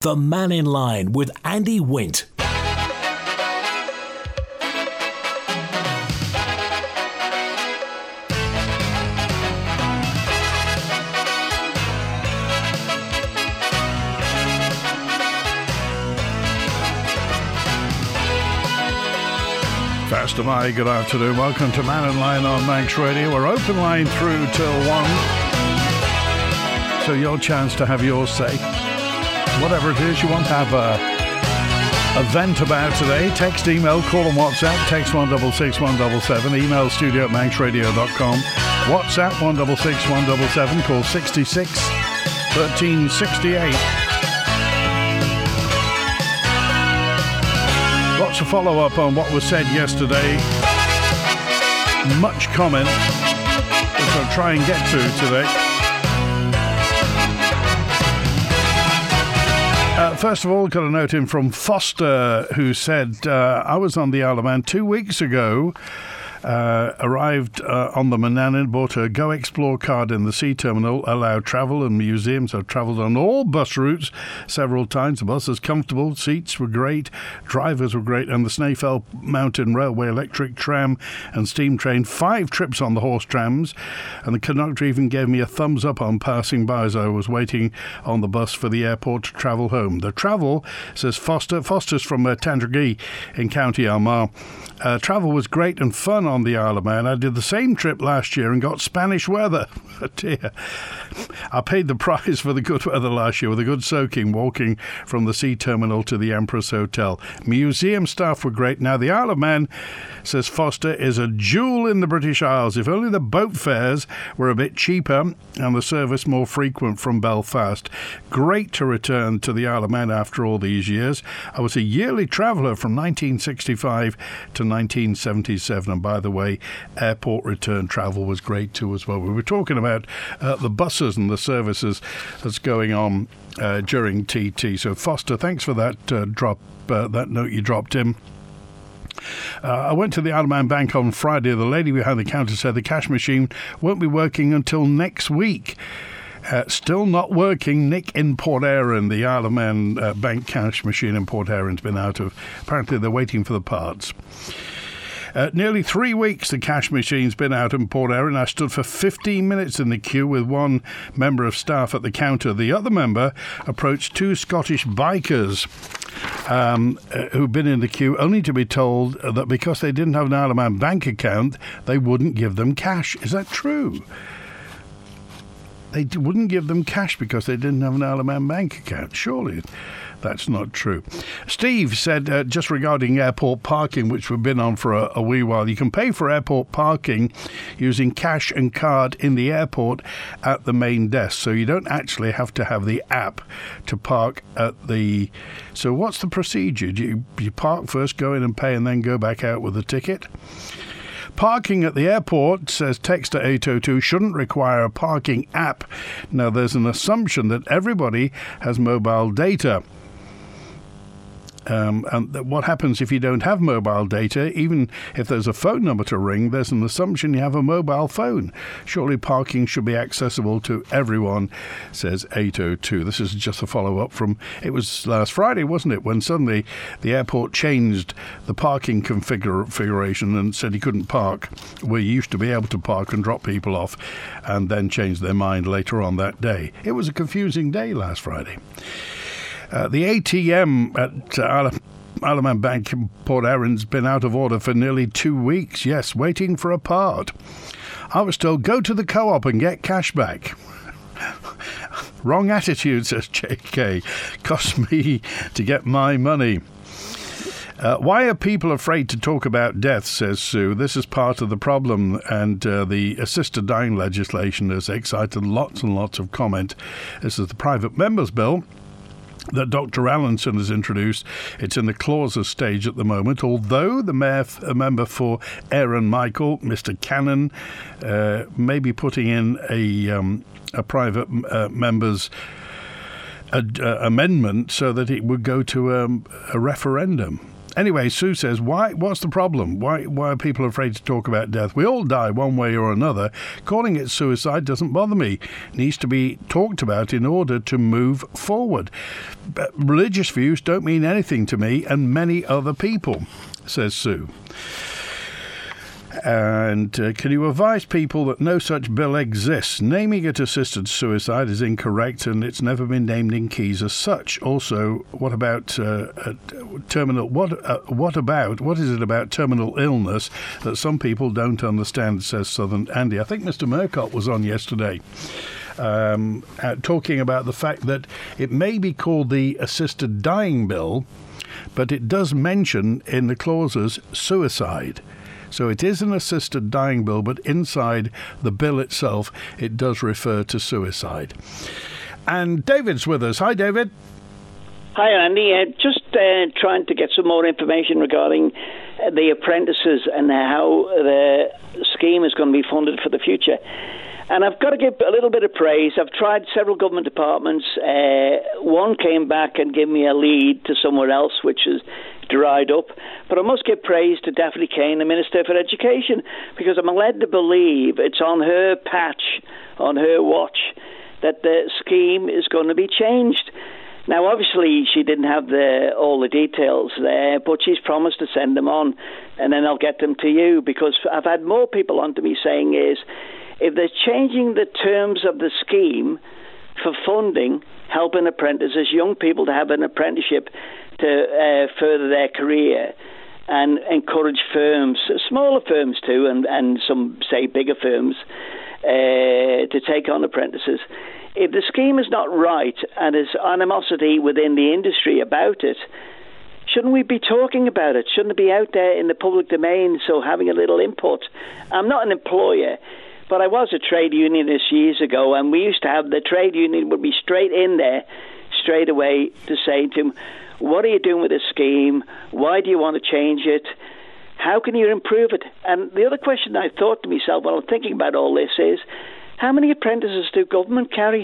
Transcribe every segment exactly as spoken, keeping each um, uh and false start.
The Man in Line with Andy Wint. First of May, good afternoon. Welcome to Man in Line on Manx Radio. We're open line through till one. So your chance to have yours say. Whatever it is you want to have a, a vent about today. Text, email, call and WhatsApp. Text one six six one seven seven. Email studio at manx radio dot com. WhatsApp one six six one seven seven. Call sixty-six thirteen sixty-eight. Lots of follow-up on what was said yesterday. Much comment, which I'll try and get to today. Uh, first of all, got a note in from Foster, who said, uh, I was on the Isle of Man two weeks ago. Uh, arrived uh, on the Manannan, bought a Go Explore card in the sea terminal, allowed travel and museums. I've travelled on all bus routes several times. The bus was comfortable, seats were great, drivers were great, and the Snaefell Mountain Railway electric tram and steam train, five trips on the horse trams, and the conductor even gave me a thumbs up on passing by as I was waiting on the bus for the airport to travel home. The travel, says Foster, Foster's from uh, Tandragee in County Armagh. Uh, travel was great and fun on the Isle of Man. I did the same trip last year and got Spanish weather. Oh dear. I paid the price for the good weather last year with a good soaking walking from the sea terminal to the Empress Hotel. Museum staff were great. Now, the Isle of Man, says Foster, is a jewel in the British Isles. If only the boat fares were a bit cheaper and the service more frequent from Belfast. Great to return to the Isle of Man after all these years. I was a yearly traveller from nineteen sixty-five to nineteen seventy-seven, and by the way, airport return travel was great too as well. We were talking about uh, the buses and the services that's going on uh, during T T. So Foster, thanks for that uh, drop, uh, that note you dropped in. Uh, I went to the Isle of Man Bank on Friday. The lady behind the counter said the cash machine won't be working until next week. Uh, still not working. Nick in Port Erin, the Isle of Man uh, bank cash machine in Port Erin's been out of. Apparently they're waiting for the parts. Uh, nearly three weeks the cash machine's been out in Port Erin. I stood for fifteen minutes in the queue with one member of staff at the counter. The other member approached two Scottish bikers um, uh, who'd been in the queue, only to be told that because they didn't have an Isle of Man bank account, they wouldn't give them cash. Is that true? They wouldn't give them cash because they didn't have an Isle of Man bank account. Surely that's not true. Steve said, uh, just regarding airport parking, which we've been on for a, a wee while, you can pay for airport parking using cash and card in the airport at the main desk. So you don't actually have to have the app to park at the... So what's the procedure? Do you, you park first, go in and pay, and then go back out with a ticket? Parking at the airport, says Texter eight oh two, shouldn't require a parking app. Now, there's an assumption that everybody has mobile data. Um, and th- what happens if you don't have mobile data? Even if there's a phone number to ring, there's an assumption you have a mobile phone. Surely parking should be accessible to everyone, says eight oh two. This is just a follow-up from, it was last Friday, wasn't it, when suddenly the airport changed the parking configura- configuration and said you couldn't park where you used to be able to park and drop people off, and then changed their mind later on that day. It was a confusing day last Friday. Uh, the A T M at uh, Isle, of, Isle of Man Bank in Port Erin's been out of order for nearly two weeks. Yes, waiting for a part. I was told, go to the co-op and get cash back. Wrong attitude, says J K. Cost me to get my money. Uh, why are people afraid to talk about death, says Sue. This is part of the problem, and uh, the assisted dying legislation has excited lots and lots of comment. This is the private members' bill that Doctor Allinson has introduced. It's in the clauses stage at the moment, although the mayor, a member for Aaron Michael, Mister Cannon, uh, may be putting in a, um, a private uh, member's a, uh, amendment so that it would go to um, a referendum. anyway, Sue says, why? What's the problem? Why Why are people afraid to talk about death? We all die one way or another. Calling it suicide doesn't bother me. It needs to be talked about in order to move forward. But religious views don't mean anything to me and many other people, says Sue. And uh, can you advise people that no such bill exists? Naming it assisted suicide is incorrect, and it's never been named in Keys as such. Also, what about uh, uh, terminal? What uh, what about what is it about terminal illness that some people don't understand? Says Southern Andy. I think Mister Murcott was on yesterday. Um, uh, talking about the fact that it may be called the assisted dying bill, but it does mention in the clauses suicide. So it is an assisted dying bill, but inside the bill itself, it does refer to suicide. And David's with us. Hi, David. Hi, Andy. Uh, just uh, trying to get some more information regarding uh, the apprentices and how the scheme is going to be funded for the future. And I've got to give a little bit of praise. I've tried several government departments. Uh, one came back and gave me a lead to somewhere else, which is dried up. But I must give praise to Daphne Kane, the Minister for Education, because I'm led to believe it's on her patch, on her watch, that the scheme is going to be changed. Now, obviously, she didn't have the, all the details there, but she's promised to send them on, and then I'll get them to you, because I've had more people on to me saying is, if they're changing the terms of the scheme for funding, helping apprentices, young people to have an apprenticeship to uh, further their career, and encourage firms, smaller firms too, and, and some, say, bigger firms, uh, to take on apprentices. If the scheme is not right and there's animosity within the industry about it, shouldn't we be talking about it? Shouldn't it be out there in the public domain, so having a little input? I'm not an employer, but I was a trade unionist years ago, and we used to have the trade union would be straight in there, straight away, to say to him, what are you doing with this scheme? Why do you want to change it? How can you improve it? And the other question I thought to myself while I'm thinking about all this is, how many apprentices do government carry?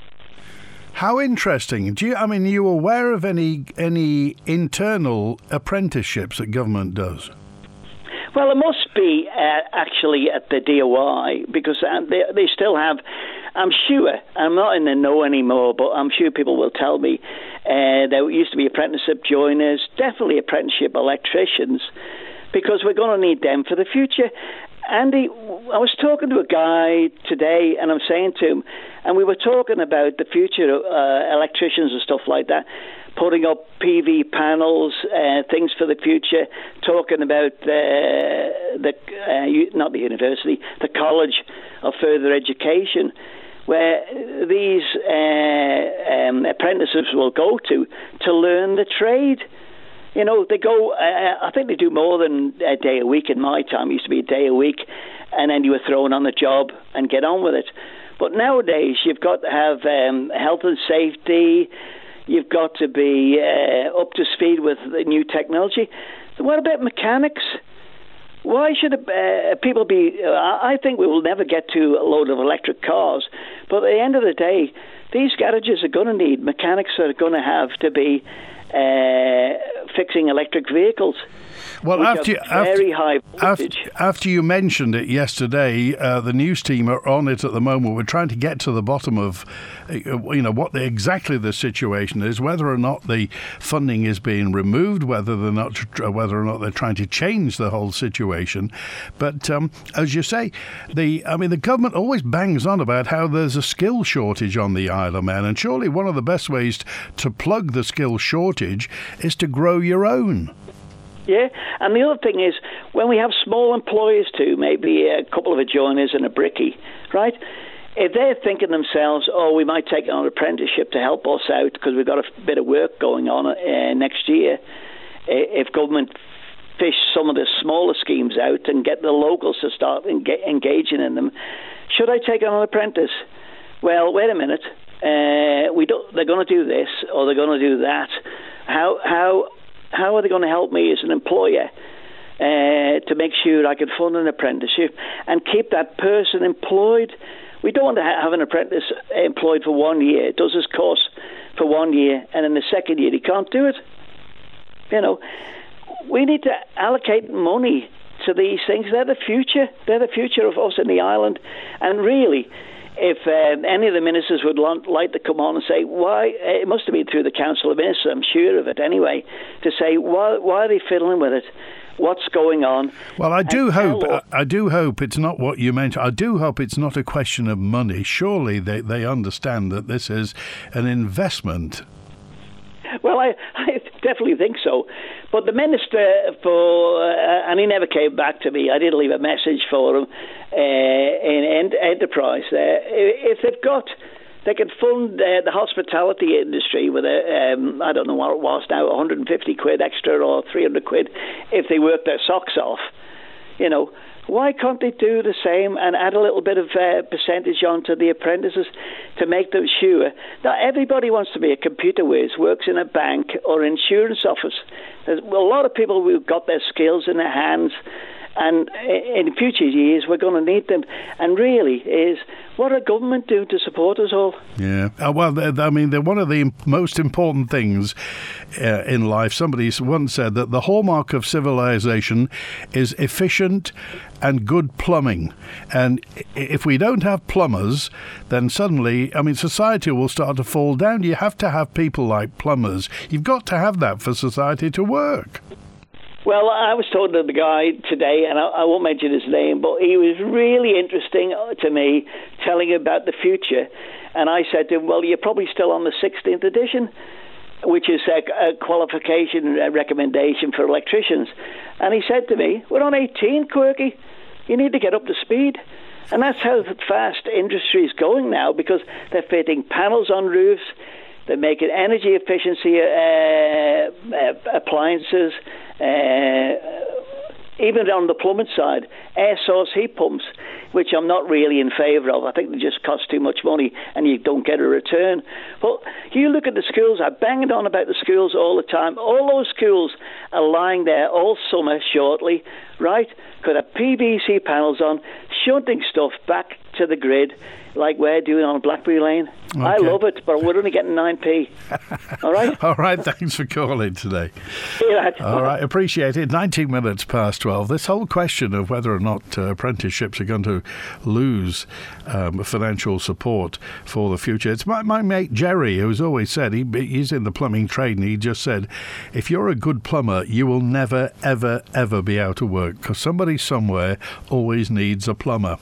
How interesting. Do you, I mean, are you aware of any any internal apprenticeships that government does? Well, it must be uh, actually at the D O I, because uh, they, they still have, I'm sure, I'm not in the know anymore, but I'm sure people will tell me, uh, there used to be apprenticeship joiners, definitely apprenticeship electricians, because we're going to need them for the future. Andy, I was talking to a guy today, and I'm saying to him, and we were talking about the future of uh, electricians and stuff like that, putting up P V panels, uh, things for the future, talking about uh, the uh, not the university, the College of Further Education, where these uh, um, apprentices will go to to learn the trade. You know, they go, uh, I think they do more than a day a week. In my time, it used to be a day a week, and then you were thrown on the job and get on with it. But nowadays, you've got to have um, health and safety. You've got to be uh, up to speed with the new technology. So what about mechanics? Why should uh, people be... Uh, I think we will never get to a load of electric cars. But at the end of the day, these garages are going to need mechanics that are going to have to be uh, fixing electric vehicles. Well, after you, very after, high voltage. After, after you mentioned it yesterday, uh, the news team are on it at the moment. We're trying to get to the bottom of, uh, you know, what the, exactly the situation is, whether or not the funding is being removed, whether they're not, whether or not they're trying to change the whole situation. But um, as you say, the I mean, the government always bangs on about how there's a skill shortage on the Isle of Man, and surely one of the best ways to plug the skill shortage is to grow your own. Yeah, and the other thing is, when we have small employers too, maybe a couple of adjoiners and a brickie, right? If they're thinking themselves, oh, we might take on an apprenticeship to help us out because we've got a bit of work going on uh, next year, if government fish some of the smaller schemes out and get the locals to start enga- engaging in them, should I take on an apprentice? Well, wait a minute. Uh, we don't. They're going to do this or they're going to do that. How how how are they going to help me as an employer uh, to make sure I can fund an apprenticeship and keep that person employed? We don't want to have an apprentice employed for one year, does his course for one year, and in the second year he can't do it. You know, we need to allocate money to these things. They're the future. They're the future of us in the island. And really, if um, any of the ministers would want, like to come on and say why, it must have been through the Council of Ministers, I'm sure of it anyway, to say why, why are they fiddling with it? What's going on? Well, I do and hope how, I do hope it's not what you mentioned. I do hope it's not a question of money. Surely they, they understand that this is an investment. Well, I, I definitely think so. But the minister for, uh, and he never came back to me. I did leave a message for him uh, in Enterprise there. If they've got, they can fund uh, the hospitality industry with a, um, I don't know what it was now, one hundred fifty quid extra or three hundred quid if they work their socks off. You know, why can't they do the same and add a little bit of uh, percentage onto the apprentices to make them sure that everybody wants to be a computer whiz, works in a bank or insurance office. There's a lot of people who've got their skills in their hands, and in future years we're going to need them. And really is, what are government doing to support us all? Yeah, uh, well, they're, I mean, they're one of the most important things uh, in life. Somebody once said that the hallmark of civilization is efficient and good plumbing. And if we don't have plumbers, then suddenly, I mean, society will start to fall down. You have to have people like plumbers. You've got to have that for society to work. Well, I was talking to the guy today, and I, I won't mention his name, but he was really interesting to me, telling about the future. And I said to him, well, you're probably still on the sixteenth edition, which is a, a qualification recommendation for electricians. And he said to me, we're on eighteen, Quirky. You need to get up to speed. And that's how fast industry is going now, because they're fitting panels on roofs, they're making energy efficiency uh, uh, appliances, uh, even on the plumbing side, air source heat pumps, which I'm not really in favour of. I think they just cost too much money and you don't get a return. But you look at the schools, I banged on about the schools all the time. All those schools are lying there all summer shortly, right? Got a P V C panels on, shunting stuff back to the grid, like we're doing on Blackberry Lane. Okay. I love it, but we're only getting nine p. All right? All right, thanks for calling today. Yeah, all right, appreciate it. nineteen minutes past twelve. This whole question of whether or not uh, apprenticeships are going to lose um, financial support for the future. It's my, my mate Jerry, who's always said, he, he's in the plumbing trade, and he just said, if you're a good plumber, you will never, ever, ever be out of work, because somebody somewhere always needs a plumber.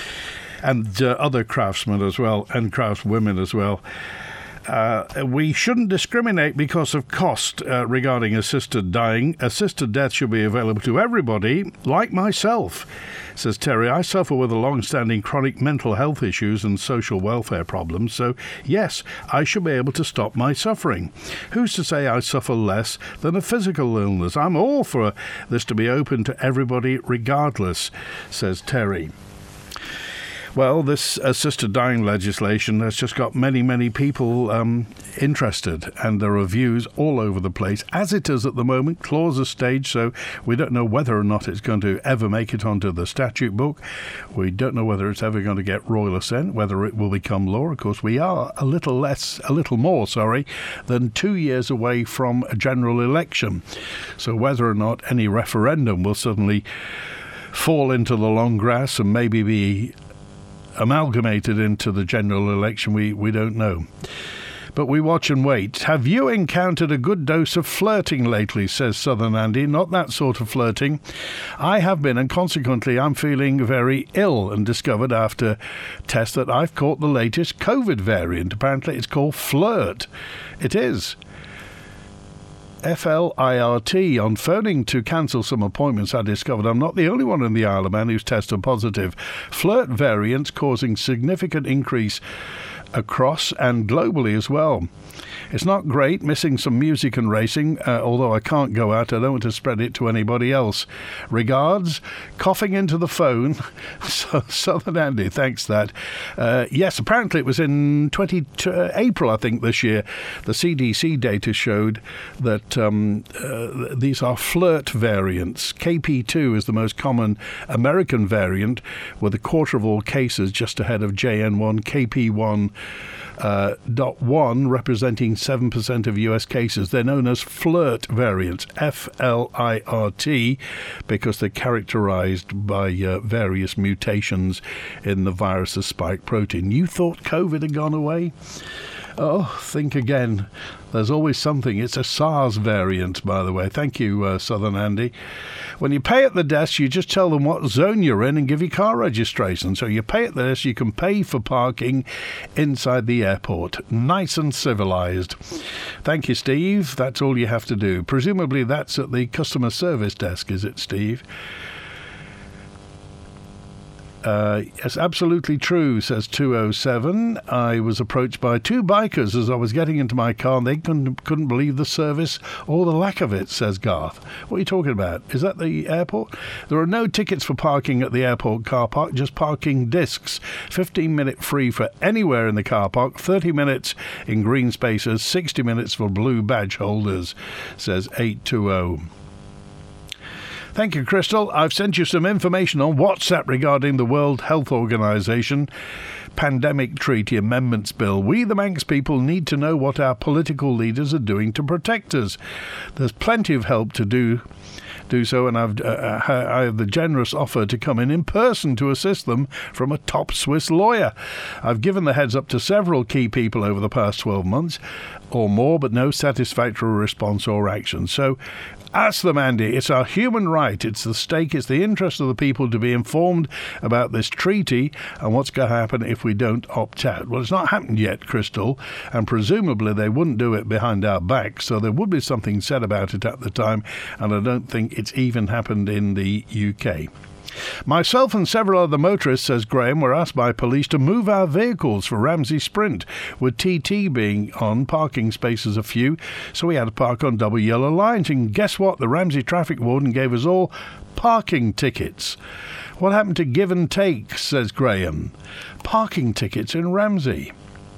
And uh, other craftsmen as well, and craftswomen as well. Uh, we shouldn't discriminate because of cost uh, regarding assisted dying. Assisted death should be available to everybody, like myself, says Terry. I suffer with a long-standing chronic mental health issues and social welfare problems, so yes, I should be able to stop my suffering. Who's to say I suffer less than a physical illness? I'm all for this to be open to everybody regardless, says Terry. Well, this assisted dying legislation has just got many, many people um, interested, and there are views all over the place, as it is at the moment. Clause is staged, so we don't know whether or not it's going to ever make it onto the statute book. We don't know whether it's ever going to get royal assent, whether it will become law. Of course, we are a little less, a little more, sorry, than two years away from a general election. So whether or not any referendum will suddenly fall into the long grass and maybe be amalgamated into the general election, we, we don't know. But we watch and wait. Have you encountered a good dose of flirting lately, says Southern Andy? Not that sort of flirting. I have been, and consequently I'm feeling very ill, and discovered after tests that I've caught the latest COVID variant. Apparently it's called flirt. It is. F L I R T. On phoning to cancel some appointments, I discovered I'm not the only one in the Isle of Man who's tested positive. Flirt variants causing significant increase across and globally as well. It's not great, missing some music and racing, uh, although I can't go out. I don't want to spread it to anybody else. Regards, coughing into the phone. So, Southern Andy, thanks that. Uh, yes, apparently it was in twenty uh, April, I think, this year. The C D C data showed that um, uh, these are flirt variants. K P two is the most common American variant, with a quarter of all cases just ahead of J N one. K P one Uh, dot one representing seven percent of U S cases. They're known as FLIRT variants, F L I R T, because they're characterized by uh, various mutations in the virus's spike protein. You thought COVID had gone away? Oh, think again. There's always something. It's a SARS variant, by the way. Thank you, uh, Southern Andy. When you pay at the desk, you just tell them what zone you're in and give your car registration. So you pay at the desk, you can pay for parking inside the airport. Nice and civilized. Thank you, Steve. That's all you have to do. Presumably that's at the customer service desk, is it, Steve? Uh, yes, absolutely true, says two oh seven. I was approached by two bikers as I was getting into my car, and they couldn't, couldn't believe the service or the lack of it, says Garth. What are you talking about? Is that the airport? There are no tickets for parking at the airport car park, just parking discs. fifteen minute free for anywhere in the car park, thirty minutes in green spaces, sixty minutes for blue badge holders, says eight two oh. Thank you, Crystal. I've sent you some information on WhatsApp regarding the World Health Organization Pandemic Treaty Amendments Bill. We, the Manx people, need to know what our political leaders are doing to protect us. There's plenty of help to do do so, and I've, uh, I have the generous offer to come in in person to assist them from a top Swiss lawyer. I've given the heads up to several key people over the past twelve months or more, but no satisfactory response or action. So ask them, Andy. It's our human right. It's the stake. It's the interest of the people to be informed about this treaty and what's going to happen if we don't opt out. Well, it's not happened yet, Crystal, and presumably they wouldn't do it behind our back, so there would be something said about it at the time, and I don't think it's even happened in the U K. Myself and several other motorists, says Graham, were asked by police to move our vehicles for Ramsey Sprint, with T T being on, parking spaces a few, so we had to park on double yellow lines. And guess what? The Ramsey traffic warden gave us all parking tickets. What happened to give and take, says Graham? Parking tickets in Ramsey.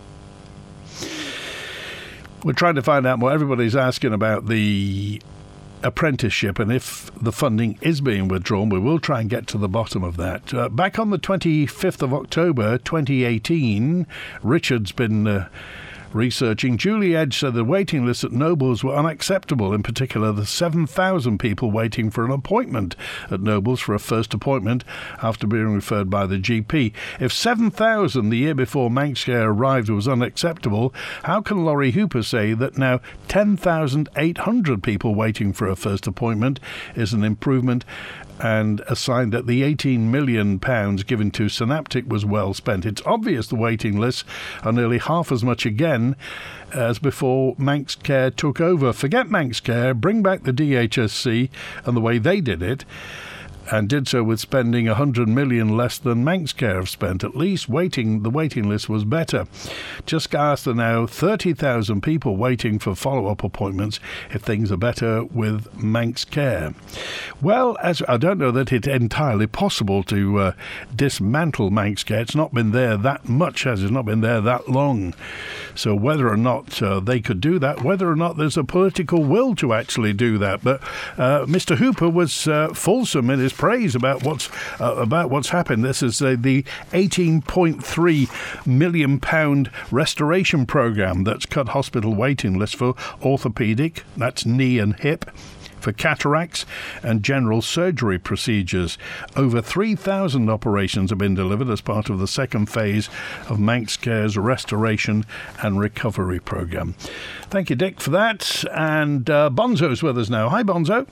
We're trying to find out more. Everybody's asking about the apprenticeship, and if the funding is being withdrawn, we will try and get to the bottom of that. Uh, back on the twenty-fifth of October twenty eighteen, Richard's been uh, researching. Julie Edge said the waiting lists at Nobles were unacceptable, in particular the seven thousand people waiting for an appointment at Nobles for a first appointment after being referred by the G P. If seven thousand the year before Manxcare arrived was unacceptable, how can Laurie Hooper say that now ten thousand eight hundred people waiting for a first appointment is an improvement, and a sign that the eighteen million pounds given to Synaptic was well spent? It's obvious the waiting lists are nearly half as much again as before Manxcare took over. Forget Manxcare, bring back the D H S C and the way they did it, and did so with spending one hundred million less than Manxcare have spent. At least waiting, the waiting list was better. Just ask the now thirty thousand people waiting for follow-up appointments if things are better with Manxcare. Well, as I don't know that it's entirely possible to uh, dismantle Manxcare. It's not been there that much, has it? It's not been there that long. So whether or not uh, they could do that, whether or not there's a political will to actually do that. But uh, Mister Hooper was uh, fulsome in his praise about what's uh, about what's happened. This is uh, the eighteen point three million pound restoration programme that's cut hospital waiting lists for orthopaedic, that's knee and hip, for cataracts and general surgery procedures. Over three thousand operations have been delivered as part of the second phase of Manxcare's restoration and recovery programme. Thank you, Dick, for that. And uh, Bonzo's with us now. Hi, Bonzo.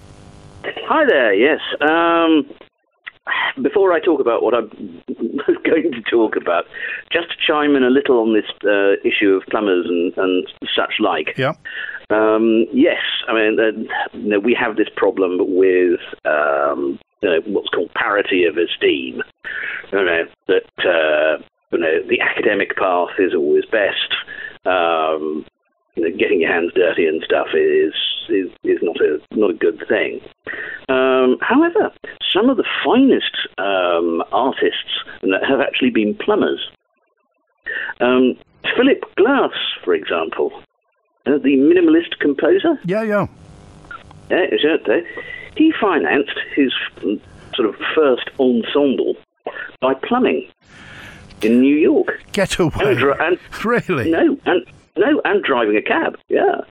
Hi there, yes. Um, before I talk about what I'm going to talk about, just to chime in a little on this uh, issue of plumbers and, and such like. Yeah. Um, yes, I mean, uh, you know, we have this problem with um, you know, what's called parity of esteem. You know, that uh, you know, the academic path is always best. Um, you know, getting your hands dirty and stuff is is, is not a not a good thing. Um, however, some of the finest um, artists have actually been plumbers. Um, Philip Glass, for example, uh, the minimalist composer. Yeah, yeah. Yeah, exactly. He financed his sort of first ensemble by plumbing in New York. Get away. And, and, really? No, and No, and driving a cab, yeah.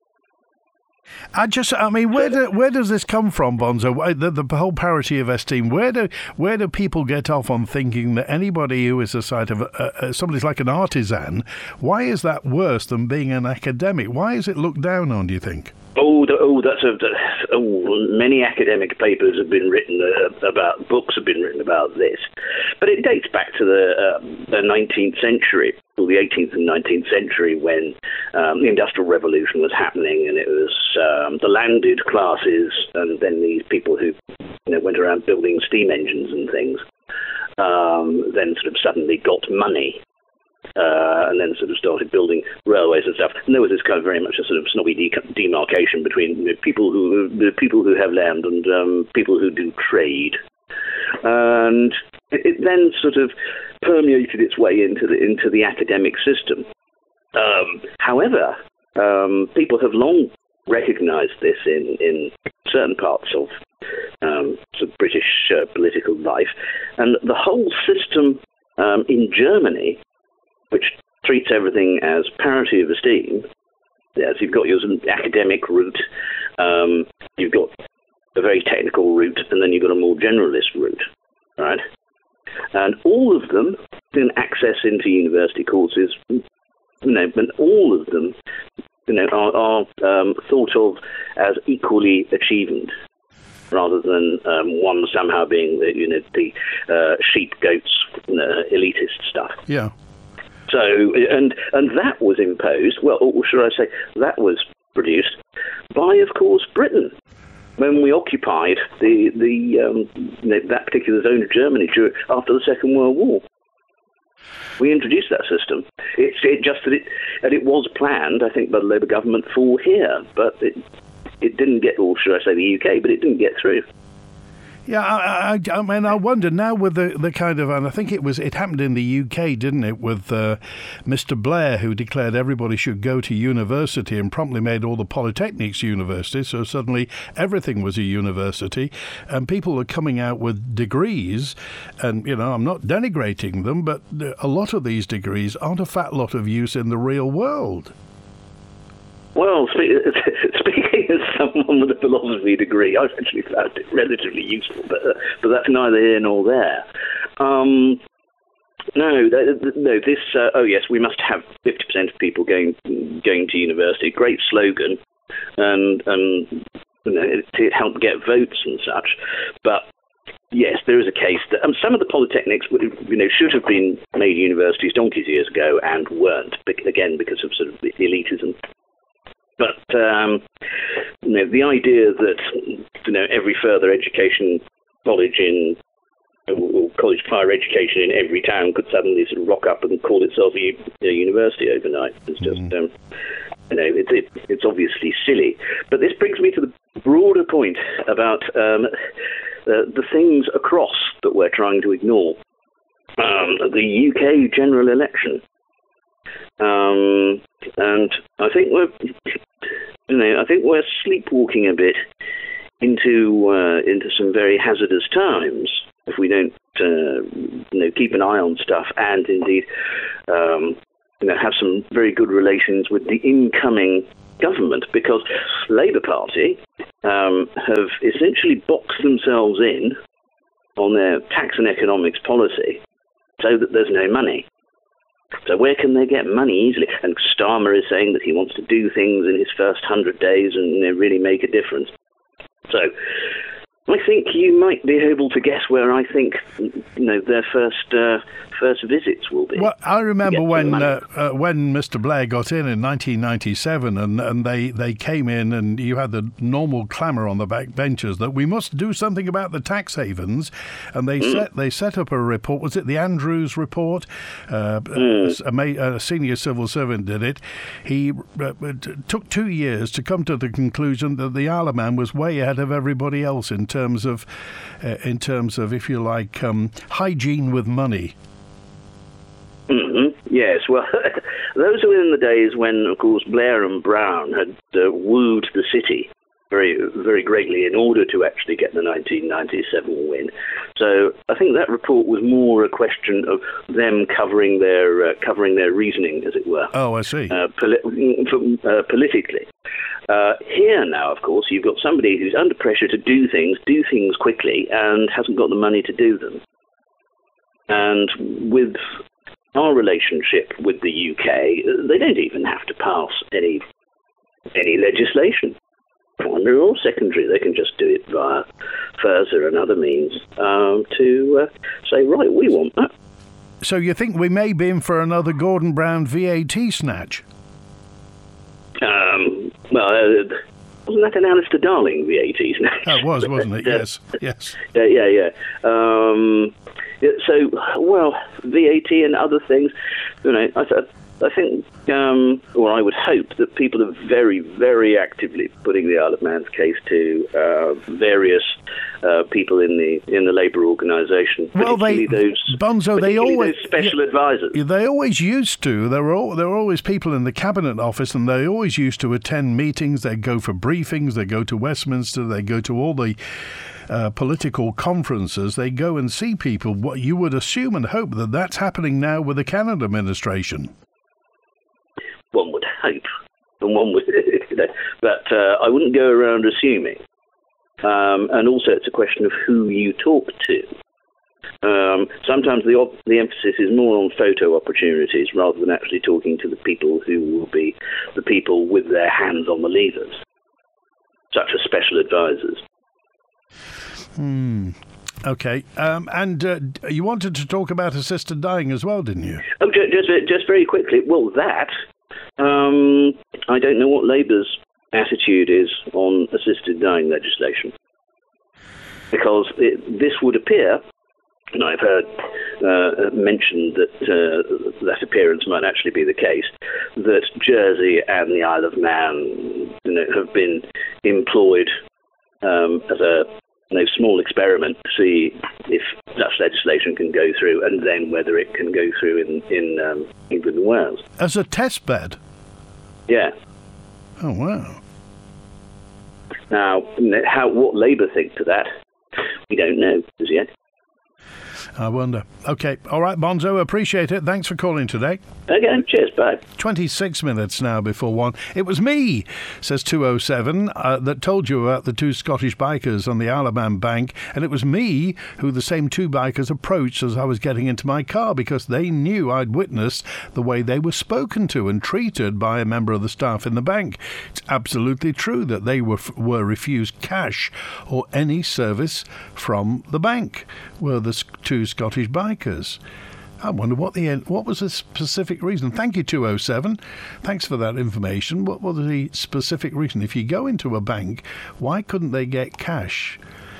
I just, I mean, where do, where does this come from, Bonzo? The, the whole parity of esteem. Where do where do people get off on thinking that anybody who is a site of uh, uh, somebody's like an artisan? Why is that worse than being an academic? Why is it looked down on, do you think? Oh, the, oh, that's a. Oh, many academic papers have been written uh, about. Books have been written about this, but it dates back to the, uh, the nineteenth century, or the eighteenth and nineteenth century, when um, the Industrial Revolution was happening, and it was um, the landed classes, and then these people who, you know, went around building steam engines and things, um, then sort of suddenly got money. Uh, and then sort of started building railways and stuff. And there was this kind of very much a sort of snobby de- demarcation between you know, people who the people who have land and um, people who do trade. And it, it then sort of permeated its way into the into the academic system. Um, however, um, people have long recognised this in, in certain parts of, um, sort of British uh, political life, and the whole system um, in Germany, which treats everything as parity of esteem. Yes, you've got your academic route, um, you've got a very technical route, and then you've got a more generalist route, right? And all of them can access into university courses, you know, and all of them, you know, are, are um, thought of as equally achieving, rather than um, one somehow being the, you know, the uh, sheep, goats, uh, elitist stuff. Yeah. So, and and that was imposed, well, or should I say, that was produced by, of course, Britain, when we occupied the the um, that particular zone of Germany during, after the Second World War. We introduced that system. It's it just that it and it was planned, I think, by the Labour government for here, but it it didn't get, or should I say, the U K, but it didn't get through. Yeah, I, I, I mean, I wonder now with the, the kind of, and I think it was, it happened in the U K, didn't it, with uh, Mister Blair, who declared everybody should go to university and promptly made all the polytechnics universities, so suddenly everything was a university, and people are coming out with degrees, and, you know, I'm not denigrating them, but a lot of these degrees aren't a fat lot of use in the real world. Well, speaking as someone with a philosophy degree, I've actually found it relatively useful, but uh, but that's neither here nor there. Um, no, th- no. This. Uh, oh yes, we must have fifty percent of people going going to university. Great slogan, and and you know, it, it helped get votes and such. But yes, there is a case that um, some of the polytechnics would have, you know, should have been made universities donkeys years ago and weren't. Again, because of sort of elitism. But um, you know, the idea that you know every further education college in or college higher education in every town could suddenly sort of rock up and call itself a, a university overnight is just mm. um, you know it's it, it's obviously silly. But this brings me to the broader point about um, uh, the things across that we're trying to ignore. Um, the U K general election. Um, and I think we're, you know, I think we're sleepwalking a bit into uh, into some very hazardous times if we don't, uh, you know, keep an eye on stuff and indeed, um, you know, have some very good relations with the incoming government, because Labour Party um, have essentially boxed themselves in on their tax and economics policy so that there's no money. So where can they get money easily? And Starmer is saying that he wants to do things in his first hundred days and, you know, really make a difference. So I think you might be able to guess where I think, you know, their first uh, first visits will be. Well, I remember when uh, uh, when Mister Blair got in in nineteen ninety-seven, and, and they, they came in, and you had the normal clamour on the back benches that we must do something about the tax havens, and they mm. set they set up a report. Was it the Andrews report? Uh, mm. a, a senior civil servant did it. He uh, t- took two years to come to the conclusion that the Isle of Man was way ahead of everybody else in terms of, uh, in terms of, if you like, um, hygiene with money. Mm-hmm. Yes, well, those were in the days when, of course, Blair and Brown had uh, wooed the city very, very greatly in order to actually get the nineteen ninety-seven win. So I think that report was more a question of them covering their uh, covering their reasoning, as it were. Oh, I see. Uh, poli- uh, politically. Uh, here now, of course, you've got somebody who's under pressure to do things, do things quickly, and hasn't got the money to do them. And with our relationship with the U K, they don't even have to pass any any legislation, primary or secondary. They can just do it via FIRSA and other means um, to uh, say, right, we want that. So you think we may be in for another Gordon Brown V A T snatch? Um, well, uh, wasn't that an Alistair Darling V A T snatch? Oh, it was, wasn't it? Yes, yes. Yeah, yeah, yeah. Um, yeah so, well, V A T and other things, you know, I, I think, um, or I would hope that people are very, very actively putting the Isle of Man's case to uh, various uh, people in the in the Labour organisation. Well, they, those, Bonzo, they always those special yeah, advisors. They always used to. There were all, there were always people in the cabinet office, and they always used to attend meetings. They go for briefings. They go to Westminster. They go to all the Uh, political conferences. They go and see people. What you would assume and hope that that's happening now with the Canada administration. One would hope, and one would, you know, but uh, I wouldn't go around assuming. Um, and also, it's a question of who you talk to. Um, sometimes the op- the emphasis is more on photo opportunities rather than actually talking to the people who will be the people with their hands on the levers, such as special advisors. Hmm. Okay. Um, and uh, you wanted to talk about assisted dying as well, didn't you? Oh, just, just, just very quickly. Well, that, um, I don't know what Labour's attitude is on assisted dying legislation. Because it, this would appear, and I've heard uh, mentioned that uh, that appearance might actually be the case, that Jersey and the Isle of Man, you know, have been employed um, as a no small experiment to see if such legislation can go through, and then whether it can go through in in um, England and Wales as a test bed. Yeah. Oh wow. Now, how what Labour think to that, we don't know as yet. I wonder. Okay. All right, Bonzo, appreciate it. Thanks for calling today. Okay, cheers, bye. twenty-six minutes now before one. It was me, says two oh seven, uh, that told you about the two Scottish bikers on the Isle of Man bank, and it was me who the same two bikers approached as I was getting into my car because they knew I'd witnessed the way they were spoken to and treated by a member of the staff in the bank. It's absolutely true that they were, were refused cash or any service from the bank, were the two Scottish bikers. I wonder what the what was the specific reason. Thank you, two oh seven. Thanks for that information. What was the specific reason? If you go into a bank, why couldn't they get cash?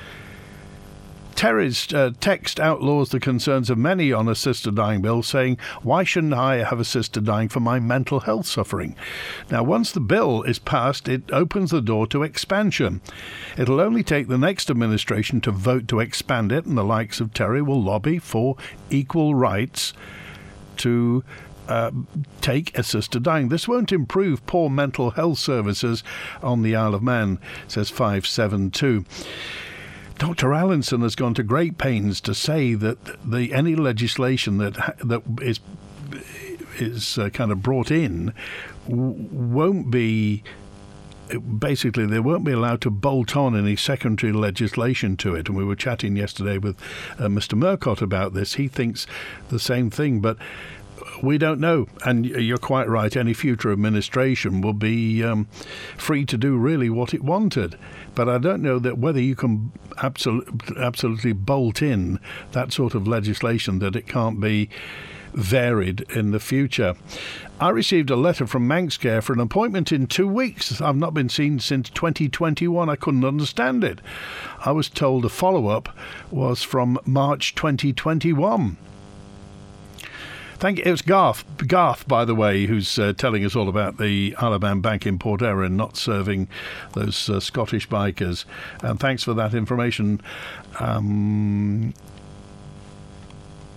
Terry's uh, text outlaws the concerns of many on assisted dying bill, saying, why shouldn't I have assisted dying for my mental health suffering? Now, once the bill is passed, it opens the door to expansion. It'll only take the next administration to vote to expand it, and the likes of Terry will lobby for equal rights to uh, take assisted dying. This won't improve poor mental health services on the Isle of Man, says five seven two. Doctor Allinson has gone to great pains to say that the any legislation that that is is uh, kind of brought in w- won't be basically they won't be allowed to bolt on any secondary legislation to it. And we were chatting yesterday with uh, Mister Murcott about this. He thinks the same thing, but we don't know. And you're quite right. Any future administration will be um, free to do really what it wanted. But I don't know that whether you can absolutely, absolutely bolt in that sort of legislation that it can't be varied in the future. I received a letter from Manxcare for an appointment in two weeks. I've not been seen since twenty twenty-one. I couldn't understand it. I was told a follow-up was from March twenty twenty-one. Thank you. It was Garth, Garth, by the way, who's uh, telling us all about the Isle of Man Bank in Port Erin not serving those uh, Scottish bikers. And thanks for that information. Um,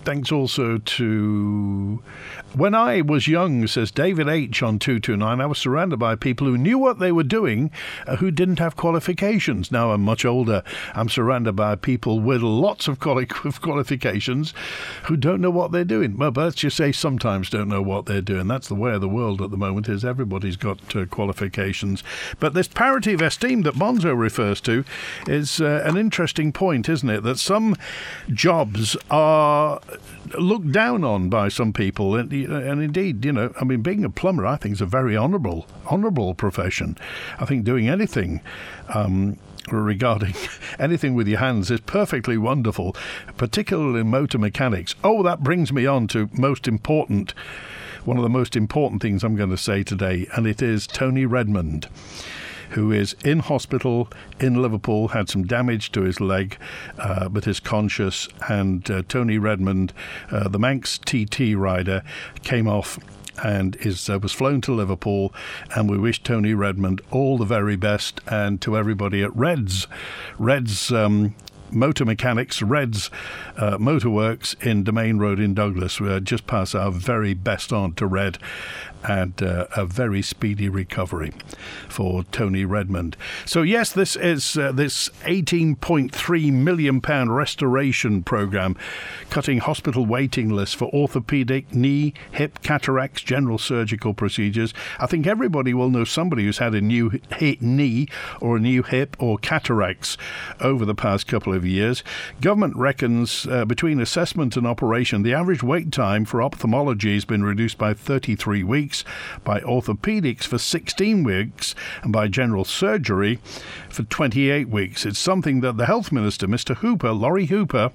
Thanks also to... When I was young, says David H. on two two nine, I was surrounded by people who knew what they were doing, uh, who didn't have qualifications. Now I'm much older. I'm surrounded by people with lots of quali- qualifications who don't know what they're doing. Well, but let's just say sometimes don't know what they're doing. That's the way of the world at the moment, is everybody's got uh, qualifications. But this parity of esteem that Monzo refers to is uh, an interesting point, isn't it? That some jobs are looked down on by some people, and, and indeed, you know, I mean, being a plumber, I think, is a very honourable, honourable profession. I think doing anything um, regarding anything with your hands is perfectly wonderful, particularly in motor mechanics. Oh, that brings me on to most important, one of the most important things I'm going to say today, and it is Tony Redmond, who is in hospital in Liverpool, had some damage to his leg, uh, but is conscious. And uh, Tony Redmond, uh, the Manx T T rider, came off and is uh, was flown to Liverpool. And we wish Tony Redmond all the very best, and to everybody at Reds, Reds um, Motor Mechanics, Reds uh, Motorworks in Domain Road in Douglas. We're just pass our very best on to Red, and uh, a very speedy recovery for Tony Redmond. So yes, this is uh, this eighteen point three million pounds restoration programme, cutting hospital waiting lists for orthopaedic, knee, hip, cataracts, general surgical procedures. I think everybody will know somebody who's had a new hip, knee or a new hip or cataracts over the past couple of years. Government reckons uh, between assessment and operation, the average wait time for ophthalmology has been reduced by thirty-three weeks, by orthopaedics for sixteen weeks, and by general surgery for twenty-eight weeks. It's something that the Health Minister, Mister Hooper, Laurie Hooper,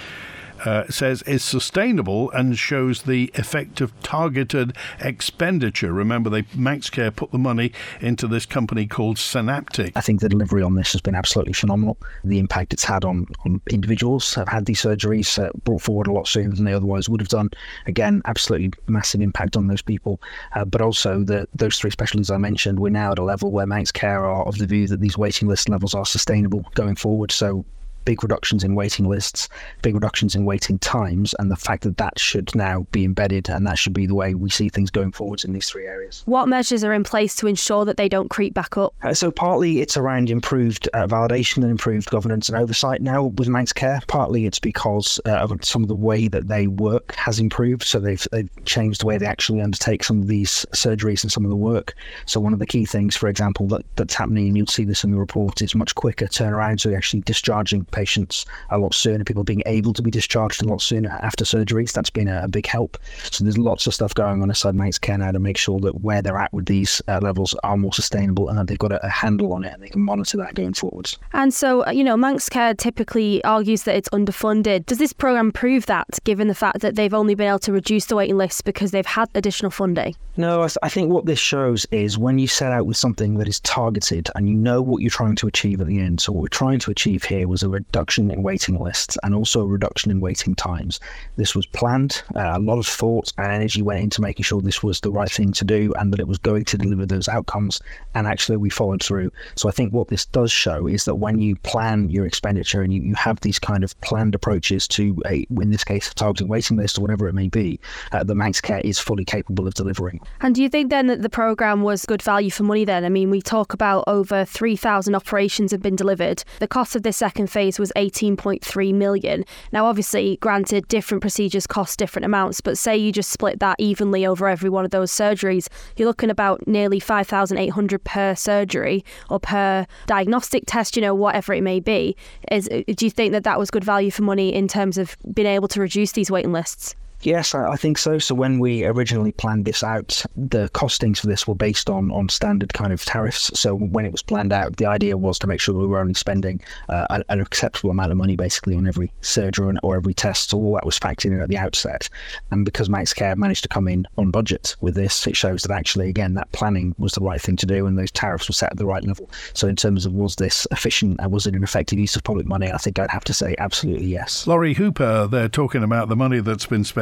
Uh, says is sustainable and shows the effect of targeted expenditure. Remember, they MaxCare put the money into this company called Synaptic. I think the delivery on this has been absolutely phenomenal. The impact it's had on, on individuals who have had these surgeries uh, brought forward a lot sooner than they otherwise would have done. Again, absolutely massive impact on those people. Uh, but also the, those three specialties I mentioned, we're now at a level where MaxCare are of the view that these waiting list levels are sustainable going forward. So big reductions in waiting lists, big reductions in waiting times, and the fact that that should now be embedded, and that should be the way we see things going forwards in these three areas. What measures are in place to ensure that they don't creep back up? Uh, so partly it's around improved uh, validation and improved governance and oversight now with MaxCare. Partly it's because uh, of some of the way that they work has improved, so they've, they've changed the way they actually undertake some of these surgeries and some of the work. So one of the key things, for example, that, that's happening, and you'll see this in the report, is much quicker turnaround, so actually discharging patients a lot sooner, people being able to be discharged a lot sooner after surgeries. That's been a, a big help. So there's lots of stuff going on inside MaxCare now to make sure that where they're at with these uh, levels are more sustainable, and that they've got a, a handle on it and they can monitor that going forwards. And so, you know, MaxCare typically argues that it's underfunded. Does this programme prove that, given the fact that they've only been able to reduce the waiting lists because they've had additional funding? No, I, th- I think what this shows is when you set out with something that is targeted and you know what you're trying to achieve at the end. So what we're trying to achieve here was a reduction in waiting lists and also a reduction in waiting times. This was planned. Uh, a lot of thought and energy went into making sure this was the right thing to do and that it was going to deliver those outcomes. And actually we followed through. So I think what this does show is that when you plan your expenditure and you, you have these kind of planned approaches to, a, in this case, a targeted waiting list or whatever it may be, uh, the MaxCare is fully capable of delivering. And do you think then that the programme was good value for money then? I mean, we talk about over three thousand operations have been delivered. The cost of this second phase was eighteen point three million. Now, obviously, granted, different procedures cost different amounts, but say you just split that evenly over every one of those surgeries, you're looking about nearly five thousand eight hundred per surgery or per diagnostic test, you know, whatever it may be. Is, do you think that that was good value for money in terms of being able to reduce these waiting lists? Yes, I think so. So when we originally planned this out, the costings for this were based on, on standard kind of tariffs. So when it was planned out, the idea was to make sure that we were only spending uh, an, an acceptable amount of money basically on every surgery or every test. So all that was factored in at the outset. And because MaxCare managed to come in on budget with this, it shows that actually, again, that planning was the right thing to do and those tariffs were set at the right level. So in terms of was this efficient and was it an effective use of public money, I think I'd have to say absolutely yes. Laurie Hooper, they're talking about the money that's been spent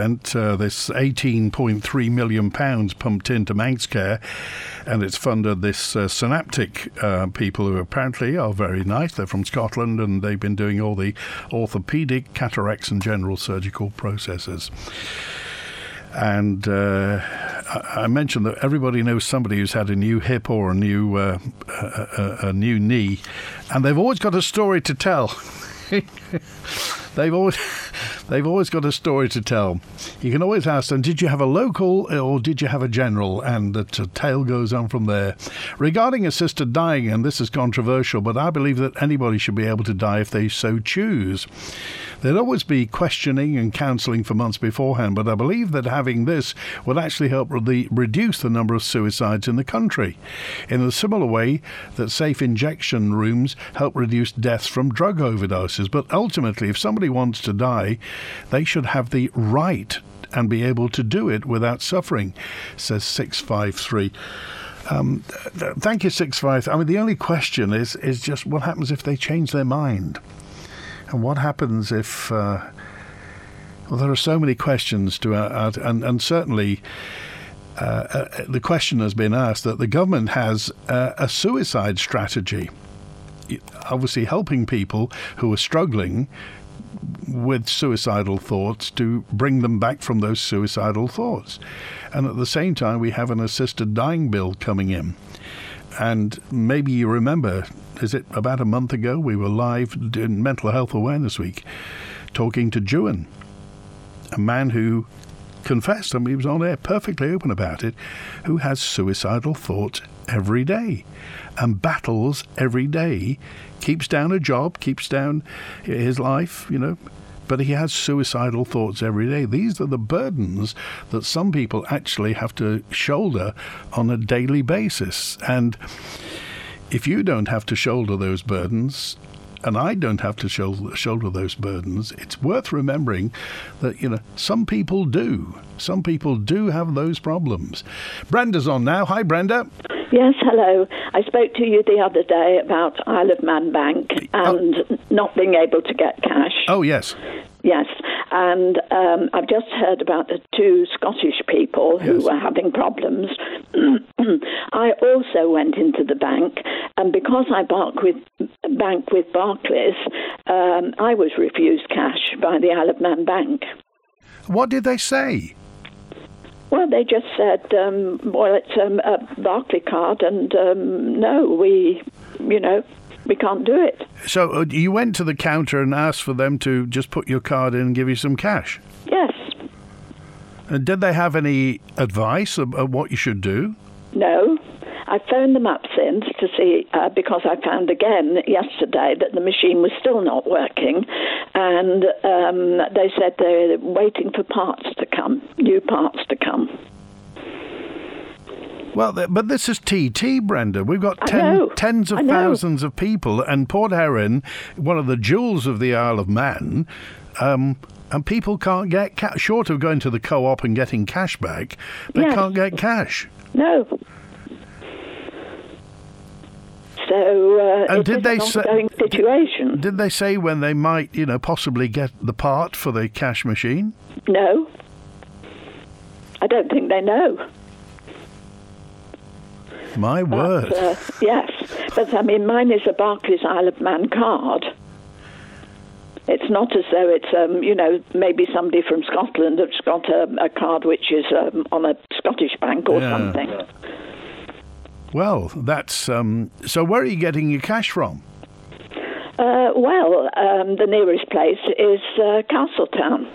percent. Uh, this eighteen point three million pounds pumped into Manxcare, and it's funded this uh, Synaptic uh, people who apparently are very nice. They're from Scotland, and they've been doing all the orthopaedic, cataracts and general surgical processes. And uh, I mentioned that everybody knows somebody who's had a new hip or a new uh, a, a, a new knee, and they've always got a story to tell. They've always, they've always got a story to tell. You can always ask them, did you have a local or did you have a general? And the t- tale goes on from there. Regarding assisted dying, and this is controversial, but I believe that anybody should be able to die if they so choose. There'd always be questioning and counselling for months beforehand, but I believe that having this would actually help re- reduce the number of suicides in the country, in a similar way that safe injection rooms help reduce deaths from drug overdoses. But ultimately, if somebody wants to die, they should have the right and be able to do it without suffering, says six five three. Um, th- thank you, six five three. I mean, the only question is, is just what happens if they change their mind? And what happens if... Uh, well, there are so many questions to... Uh, and, and certainly... Uh, uh, the question has been asked that the government has uh, a suicide strategy, obviously helping people who are struggling with suicidal thoughts to bring them back from those suicidal thoughts. And at the same time, we have an assisted dying bill coming in. And maybe you remember, is it about a month ago, we were live in Mental Health Awareness Week talking to Juan, a man who confessed, and he was on air perfectly open about it, who has suicidal thoughts every day and battles every day, keeps down a job, keeps down his life, you know, but he has suicidal thoughts every day. These are the burdens that some people actually have to shoulder on a daily basis. And if you don't have to shoulder those burdens, and I don't have to shoulder, shoulder those burdens, it's worth remembering that, you know, some people do. Some people do have those problems. Brenda's on now. Hi, Brenda. Yes, hello. I spoke to you the other day about Isle of Man Bank and oh. not being able to get cash. Oh, yes. Yes, and um, I've just heard about the two Scottish people who yes. were having problems. I also went into the bank, and because I bank with, bank with Barclays, um, I was refused cash by the Isle of Man Bank. What did they say? Well, they just said, um, well, it's um, a Barclay card, and um, no, we, you know, we can't do it. So uh, you went to the counter and asked for them to just put your card in and give you some cash? Yes. And did they have any advice of, of what you should do? No. I phoned them up since to see, uh, because I found again yesterday that the machine was still not working, and um, they said they're waiting for parts to come, new parts to come. Well, but this is T T, Brenda. We've got ten, tens of thousands of people, and Port Erin, one of the jewels of the Isle of Man, um, and people can't get cash. Short of going to the co-op and getting cash back, they yes. can't get cash. No. So uh, and it did is they an say, ongoing situation. Did, did they say when they might, you know, possibly get the part for the cash machine? No. I don't think they know. My but, word. Uh, yes. But, I mean, mine is a Barclays Isle of Man card. It's not as though it's, um, you know, maybe somebody from Scotland that's got a, a card which is um, on a Scottish bank or yeah. something. Well, that's... Um, so where are you getting your cash from? Uh, well, um, the nearest place is uh, Castletown.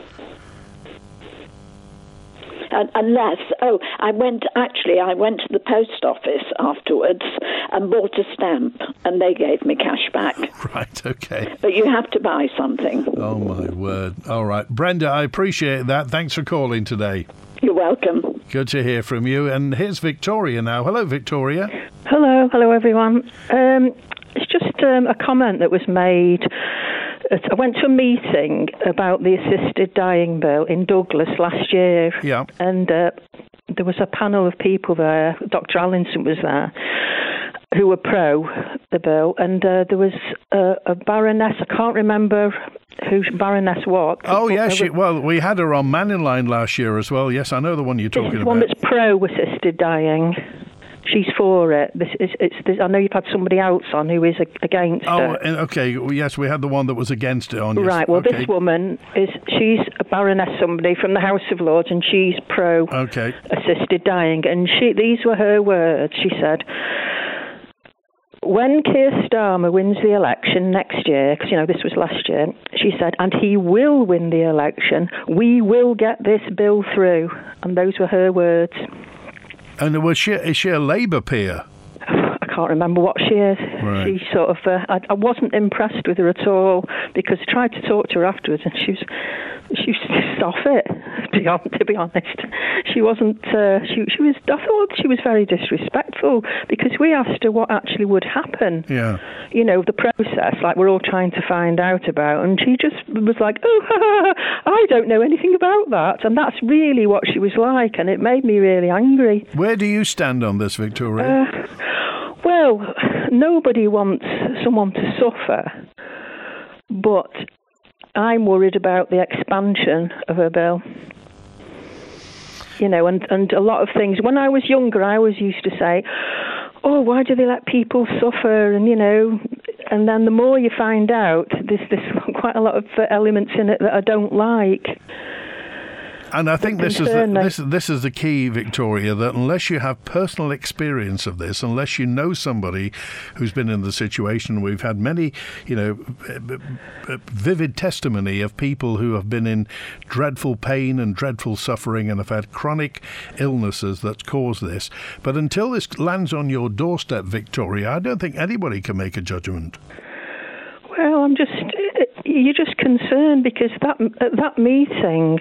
Uh, unless, oh, I went, actually, I went to the post office afterwards and bought a stamp, and they gave me cash back. Right, okay. But you have to buy something. Oh, my word. All right. Brenda, I appreciate that. Thanks for calling today. You're welcome. Good to hear from you. And here's Victoria now. Hello, Victoria. Hello. Hello, everyone. Um, it's just um, a comment that was made. I went to a meeting about the assisted dying bill in Douglas last year. Yeah. And uh, there was a panel of people there. Doctor Allinson was there, who were pro the bill. And uh, there was a, a baroness, I can't remember who Baroness what? Oh, yes. She, well, we had her on Man in Line last year as well. Yes, I know the one you're talking this is about. One that's pro-assisted dying. She's for it. This is. It's. This, I know you've had somebody else on who is against oh, it. Oh, okay. Well, yes, we had the one that was against it on. Yes. Right. Well, okay. this woman is. She's a Baroness, somebody from the House of Lords, and she's pro okay. assisted dying. And she. These were her words. She said, when Keir Starmer wins the election next year, because, you know, this was last year, she said, and he will win the election, we will get this bill through. And those were her words. And was she, is she a Labour peer? I can't remember what she is. Right. She sort of, uh, I, I wasn't impressed with her at all, because I tried to talk to her afterwards, and she was, she was just off it. To be, on, to be honest, she wasn't. Uh, she, she was. I thought she was very disrespectful, because we asked her what actually would happen. Yeah. You know, the process, like we're all trying to find out about, and she just was like, "Oh, I don't know anything about that," and that's really what she was like, and it made me really angry. Where do you stand on this, Victoria? Uh, well, nobody wants someone to suffer, but I'm worried about the expansion of her bill. You know, and, and a lot of things. When I was younger, I always used to say, oh, why do they let people suffer? And, you know, and then the more you find out, there's, there's quite a lot of elements in it that I don't like. And I think this is the, this this is the key, Victoria, that unless you have personal experience of this, unless you know somebody who's been in the situation, we've had many, you know, vivid testimony of people who have been in dreadful pain and dreadful suffering and have had chronic illnesses that cause this. But until this lands on your doorstep, Victoria, I don't think anybody can make a judgment. Well, I'm just, you're just concerned because that at that meeting,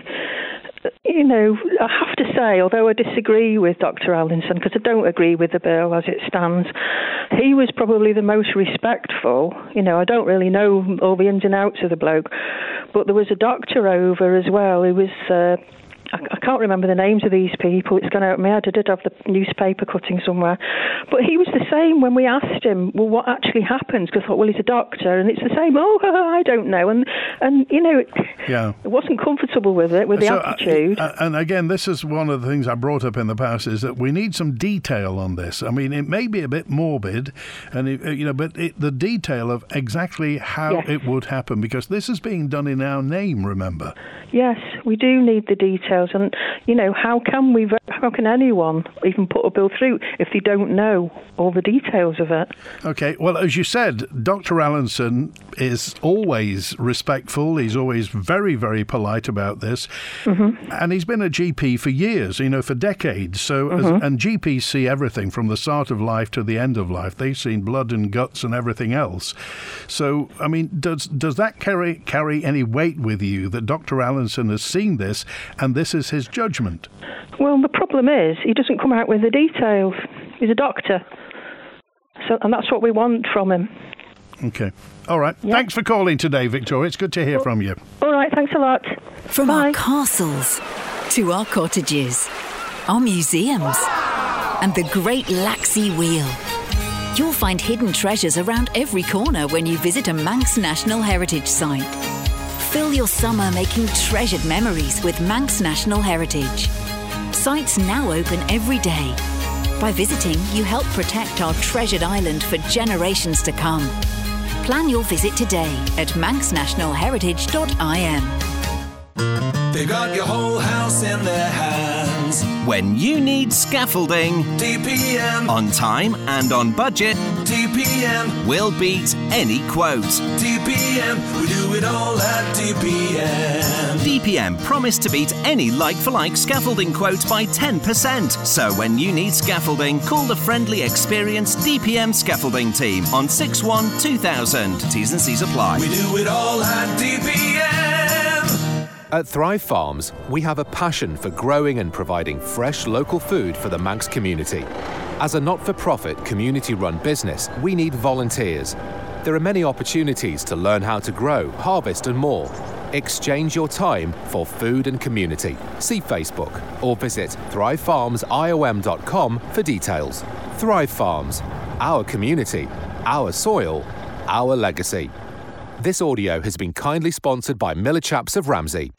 you know, I have to say, although I disagree with Doctor Allinson, because I don't agree with the bill as it stands, he was probably the most respectful. You know, I don't really know all the ins and outs of the bloke, but there was a doctor over as well who was... Uh, I can't remember the names of these people. It's gone out of my head. I did have the newspaper cutting somewhere. But he was the same when we asked him, well, what actually happens? Because I thought, well, he's a doctor. And it's the same, oh, I don't know. And, and you know, yeah. I wasn't comfortable with it, with the so, attitude. Uh, and again, this is one of the things I brought up in the past, is that we need some detail on this. I mean, it may be a bit morbid, and it, you know, but it, the detail of exactly how yes. it would happen, because this is being done in our name, remember? Yes, we do need the details. And, you know, how can we, how can anyone even put a bill through if they don't know all the details of it? Okay, well, as you said, Doctor Allinson is always respectful. He's always very, very polite about this. Mm-hmm. And he's been a G P for years, you know, for decades. So, mm-hmm. as, and G Ps see everything from the start of life to the end of life. They've seen blood and guts and everything else. So, I mean, does does that carry carry any weight with you that Doctor Allinson has seen this and this is his judgment? Well, the problem is he doesn't come out with the details. He's a doctor. So, and that's what we want from him. Okay. All right. Yeah. Thanks for calling today, Victoria. It's good to hear well, from you. All right. Thanks a lot. From Bye. Our castles to our cottages, our museums, and the Great Laxey Wheel. You'll find hidden treasures around every corner when you visit a Manx National Heritage Site. Fill your summer making treasured memories with Manx National Heritage. Sites now open every day. By visiting, you help protect our treasured island for generations to come. Plan your visit today at manx national heritage dot I M. They've got your whole house in their hands. When you need scaffolding, D P M. On time and on budget, D P M. We'll beat any quote. D P M. We do it all at D P M. D P M promise to beat any like-for-like scaffolding quote by ten percent. So when you need scaffolding, call the friendly, experienced D P M scaffolding team on six one two thousand. T's and C's apply. We do it all at D P M. At Thrive Farms, we have a passion for growing and providing fresh local food for the Manx community. As a not-for-profit, community-run business, we need volunteers. There are many opportunities to learn how to grow, harvest and more. Exchange your time for food and community. See Facebook or visit thrive farms I O M dot com for details. Thrive Farms, our community, our soil, our legacy. This audio has been kindly sponsored by Miller Chaps of Ramsey.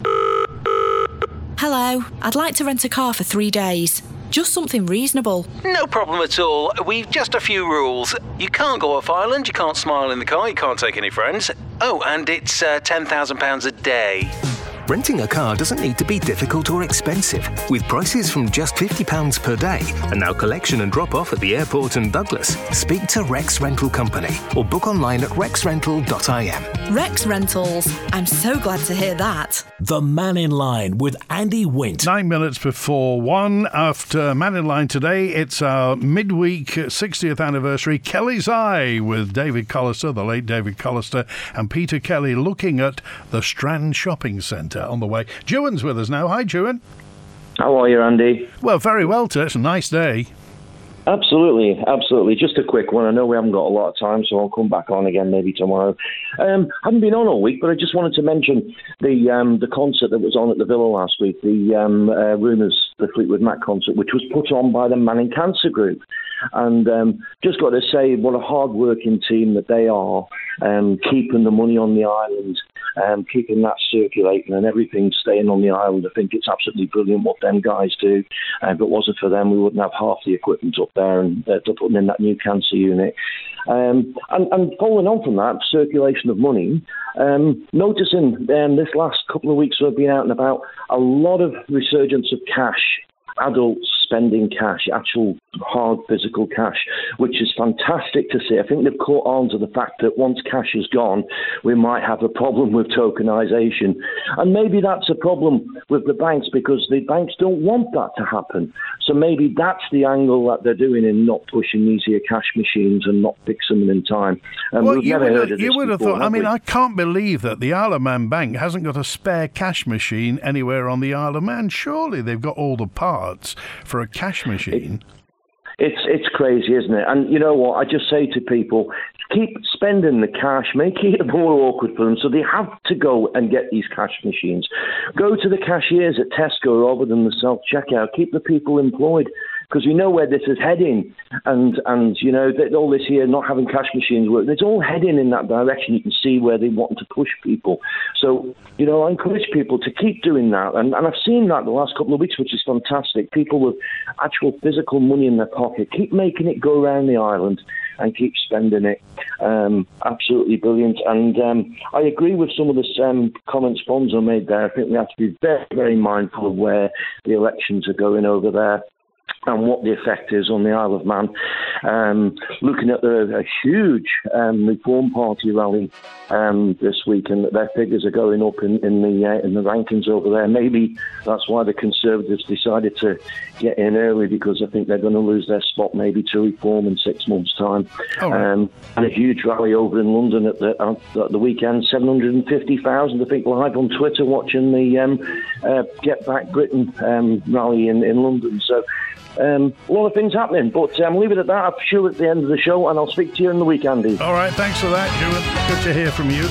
Hello, I'd like to rent a car for three days. Just something reasonable. No problem at all. We've just a few rules. You can't go off island, you can't smile in the car, you can't take any friends. Oh, and it's uh, ten thousand pounds a day. Renting a car doesn't need to be difficult or expensive. With prices from just fifty pounds per day and now collection and drop-off at the airport and Douglas, speak to Rex Rental Company or book online at rex rental dot i m. Rex Rentals. I'm so glad to hear that. The Man in Line with Andy Wint. Nine minutes before one. After Man in Line today, it's our midweek sixtieth anniversary Kelly's Eye with David Collister, the late David Collister, and Peter Kelly looking at the Strand Shopping Centre on the way. Juan's with us now. Hi, Juan. How are you, Andy? Well, very well, too. It's a nice day. Absolutely, absolutely. Just a quick one. I know we haven't got a lot of time, so I'll come back on again maybe tomorrow. Um, haven't been on all week, but I just wanted to mention the um, the concert that was on at the Villa last week, the um, uh, Rumours, the Fleetwood Mac concert, which was put on by the Manning Cancer Group. And um, just got to say what a hard-working team that they are, um, keeping the money on the island, um, keeping that circulating and everything staying on the island. I think it's absolutely brilliant what them guys do. Uh, if it wasn't for them, we wouldn't have half the equipment up there and uh, they're putting in that new cancer unit. Um, and, and following on from that, circulation of money, um, noticing um, this last couple of weeks we've been out and about, a lot of resurgence of cash, adults spending cash, actual hard physical cash, which is fantastic to see. I think they've caught on to the fact that once cash is gone, we might have a problem with tokenization. And maybe that's a problem with the banks because the banks don't want that to happen. So maybe that's the angle that they're doing in not pushing easier cash machines and not fixing them in time. And well, we've you never would heard have, of this you would have before, thought, I have mean, we? I can't believe that the Isle of Man Bank hasn't got a spare cash machine anywhere on the Isle of Man. Surely they've got all the parts for a cash machine. It's it's crazy, isn't it? And you know what? I just say to people, keep spending the cash, make it more awkward for them so they have to go and get these cash machines. Go to the cashiers at Tesco rather than the self-checkout. Keep the people employed because we know where this is heading. And, and you know, that all this here, not having cash machines work, it's all heading in that direction. You can see where they want to push people. So, you know, I encourage people to keep doing that. And, and I've seen that the last couple of weeks, which is fantastic. People with actual physical money in their pocket, keep making it go around the island and keep spending it. Um, absolutely brilliant. And um, I agree with some of the um, comments Bonzo made there. I think we have to be very, very mindful of where the elections are going over there and what the effect is on the Isle of Man. Um, looking at the a huge um, Reform Party rally um, this week, and their figures are going up in, in the uh, in the rankings over there. Maybe that's why the Conservatives decided to get in early, because I think they're going to lose their spot maybe to Reform in six months' time. Oh, right. um, and a huge rally over in London at the at the weekend, seven hundred fifty thousand, I think, live on Twitter watching the um, uh, Get Back Britain um, rally in, in London. So Um, a lot of things happening, but um, leave it at that. I'm sure at the end of the show, and I'll speak to you in the week, Andy. All right, thanks for that, Juan. Good to hear from you.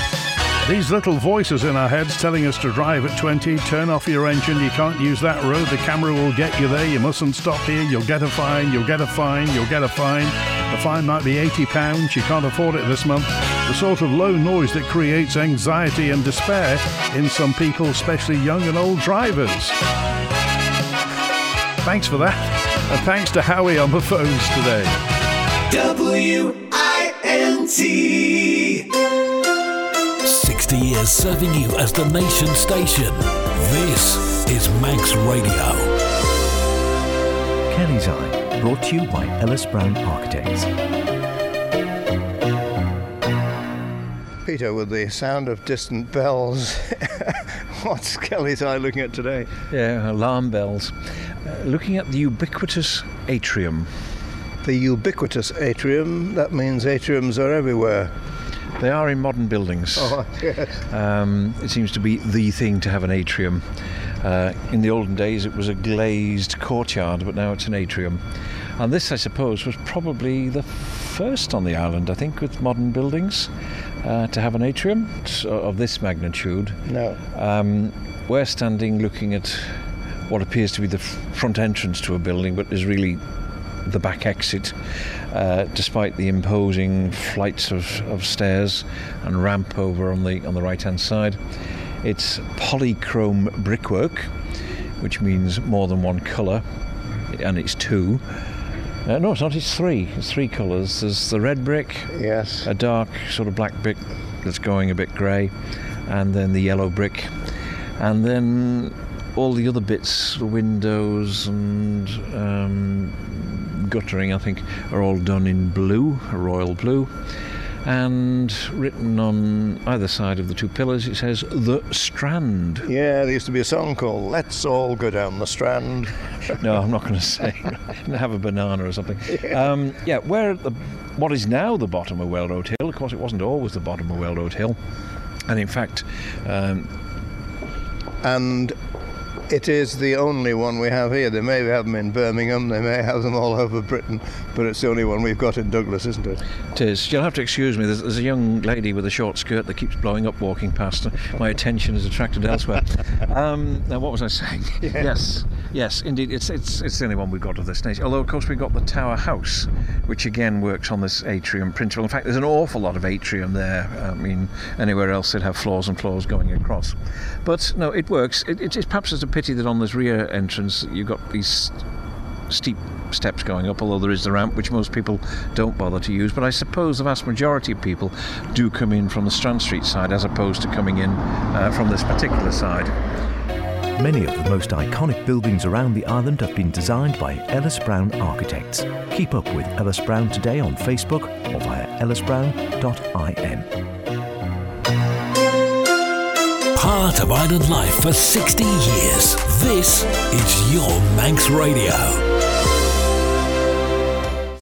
These little voices in our heads telling us to drive at twenty, turn off your engine, you can't use that road, the camera will get you there, you mustn't stop here, you'll get a fine, you'll get a fine, you'll get a fine. The fine might be eighty pounds, you can't afford it this month. The sort of low noise that creates anxiety and despair in some people, especially young and old drivers. Thanks for that, and thanks to Howie on the phones today. W I N T. sixty years serving you as the nation station. This is Manx Radio. Kelly's Eye, brought to you by Ellis Brown Architects. Peter, with the sound of distant bells, what's Kelly's Eye looking at today? Yeah, alarm bells. Uh, looking at the ubiquitous atrium. The ubiquitous atrium, that means atriums are everywhere. They are in modern buildings. Oh, yes. Um, it seems to be the thing to have an atrium. Uh, in the olden days it was a glazed courtyard, but now it's an atrium. And this, I suppose, was probably the first on the island, I think, with modern buildings uh, to have an atrium of this magnitude. No. Um, we're standing looking at what appears to be the f- front entrance to a building, but is really the back exit, uh, despite the imposing flights of, of stairs and ramp over on the on the right hand side. It's polychrome brickwork, which means more than one colour, and it's two. Uh, no, it's not, it's three. It's three colours. There's the red brick, yes, a dark sort of black brick that's going a bit grey, and then the yellow brick. And then all the other bits, the windows and um, guttering, I think, are all done in blue, a royal blue. And written on either side of the two pillars, it says The Strand. Yeah, there used to be a song called Let's All Go Down the Strand. No, I'm not going to say. Have a banana or something. Yeah, um, yeah where the, what is now the bottom of Well Road Hill, of course it wasn't always the bottom of Well Road Hill. And in fact... Um, and... it is the only one we have here. They may have them in Birmingham, they may have them all over Britain, but it's the only one we've got in Douglas, isn't it? It is. You'll have to excuse me, there's, there's a young lady with a short skirt that keeps blowing up walking past. My attention is attracted elsewhere. Um, now, what was I saying? Yeah. Yes, yes, indeed, it's, it's, it's the only one we've got of this nature. Although, of course, we've got the Tower House, which again works on this atrium principle. In fact, there's an awful lot of atrium there. I mean, anywhere else they'd have floors and floors going across. But, no, it works. It, it, it's perhaps just a pity that on this rear entrance you've got these steep steps going up, although there is the ramp, which most people don't bother to use. But I suppose the vast majority of people do come in from the Strand Street side as opposed to coming in uh, from this particular side. Many of the most iconic buildings around the island have been designed by Ellis Brown Architects. Keep up with Ellis Brown today on Facebook or via ellis brown dot I N. Part of island life for sixty years. This is your Manx Radio.